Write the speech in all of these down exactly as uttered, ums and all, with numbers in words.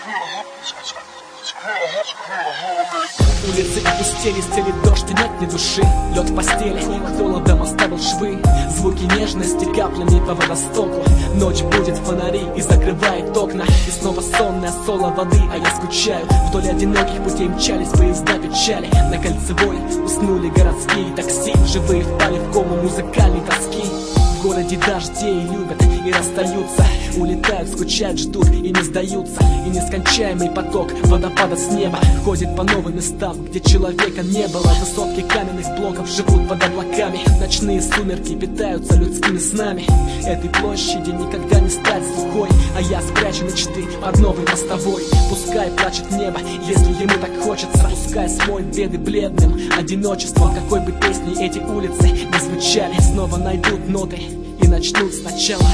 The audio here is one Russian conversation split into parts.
Улицы опустели, стелит дождь и нет ни души. Лед в постели, холодом оставил швы. Звуки нежности каплями по водостоку. Ночь будет фонари и закрывает окна. И снова сонная соло воды, а я скучаю. Вдоль одиноких путей мчались поезда печали. На Кольцевой уснули городские такси. Живые впали в кому музыкальной тоски. В городе дождей любят и расстаются. Улетают, скучают, ждут и не сдаются. И нескончаемый поток водопада с неба ходит по новым местам, где человека не было. Высотки каменных блоков живут под облаками. Ночные сумерки питаются людскими снами. Этой площади никогда не стать сухой, а я спрячу мечты под новой мостовой. Пускай плачет небо, если ему так хочется. Пускай смоет беды бледным одиночеством. Какой бы песней эти улицы не звучали, снова найдут ноты и начнут сначала.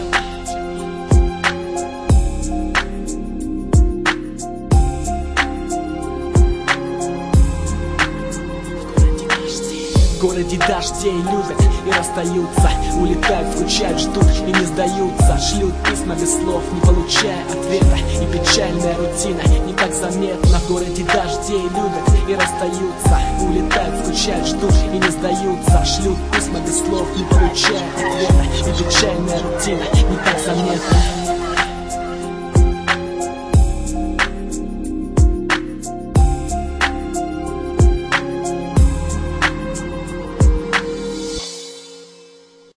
В городе дождей любят и расстаются. Улетают, скучают, ждут и не сдаются. Шлют письма без слов, не получая ответа. И печальная рутина не так заметна. В городе дождей любят и расстаются. Улетают, скучают, ждут и не сдаются. Шлют письма без слов, не получая ответа.